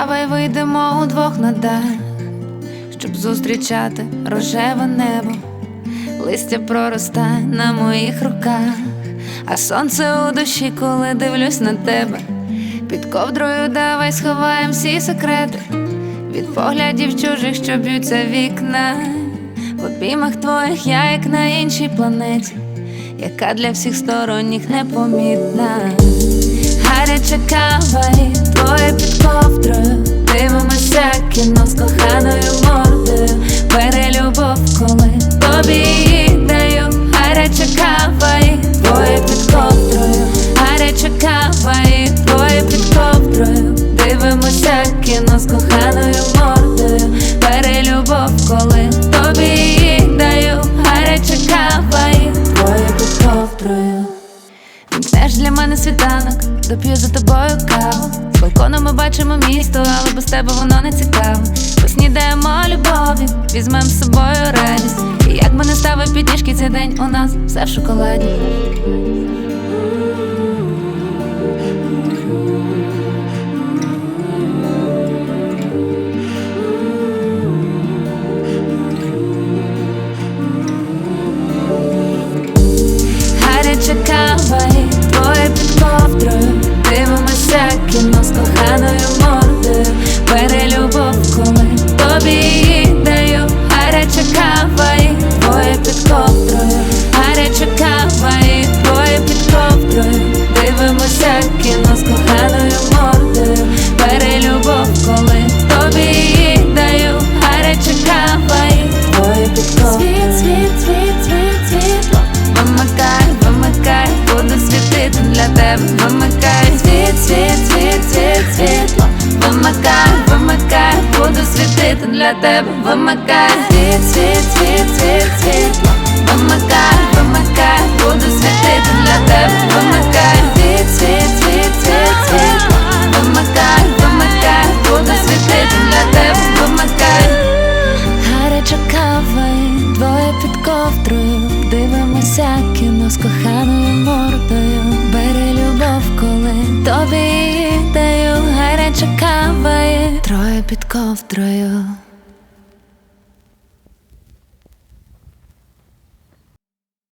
Давай вийдемо удвох на дах, щоб зустрічати рожеве небо. Листя проростає на моїх руках, а сонце у душі, коли дивлюсь на тебе. Під ковдрою давай сховаєм всі секрети від поглядів чужих, що б'ються вікна. В обіймах твоїх я, як на іншій планеті, яка для всіх сторонніх непомітна. Гаряча кава і твоє під ковдрою, дивимося кіно з коханою мордою. Бери любов, коли тобі її даю. Гаряча кава і твоє під ковдрою, гаряча кава і твоє під ковдрою, дивимося кіно з коханою мордою. Бери любов, коли тобі її даю. Гаряча кава і твоє під ковдрою. Вімкнеш для мене світанок, доп'ю за тобою каву. З балкону ми бачимо місто, але без тебе воно не цікаво. Поснідаємо любові, візьмем з собою радість. І як би не ставив підніжки, цей день у нас все в шоколаді. Гаряча кава і твоє під ковдрою, дивимося кіно з коханою мордою. Бери любов, коли тобі її даю. Гаряча кава і твоє під ковдрою, гаряча кава і твоє під ковдрою, дивимося кіно з коханою мордою. Бери любов, коли тобі її даю. Гаряча кава і твоє під ковдрою. Світло вимикай, вимикай, буду світити для тебе. Вимикай, світло вимикай, вимикай, буду світити для тебе. Вимикай, світло вимикай, вимикай, буду світити для тебе. Вимикай, світло вимикай, вимикай, буду світити для тебе. Вимикай. Гаряча кава і двоє під ковдрою, дивимося кіно з коханою мордою. Бери любов, коли тобі її даю. Гаряча кава і троє під ковдрою.